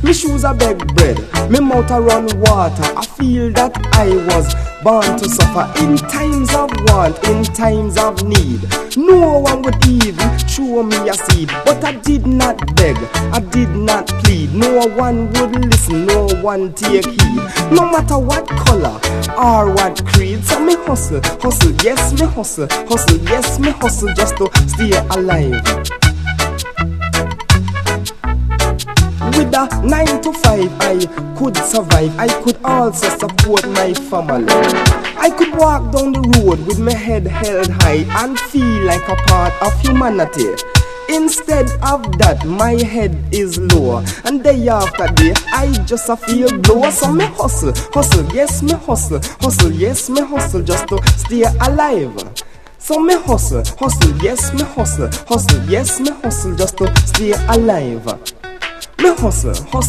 Me shoes a beg bread, me mouth a run water. I feel that I was born to suffer in times of want, in times of need. No one would even show me a seed, but I did not beg, I did not plead. No one would listen, no one take heed. No matter what color or what creed. So me hustle, hustle, yes me hustle, hustle, yes me hustle just to stay alive. With a 9 to 5 I could survive. I could also support my family. I could walk down the road with my head held high and feel like a part of humanity. Instead of that, my head is low, and day after day, I just feel low. So me hustle, hustle, yes me hustle, hustle, yes me hustle just to stay alive. So me hustle, hustle, yes me hustle, hustle, yes me hustle just to stay alive. Me hustle, hustle.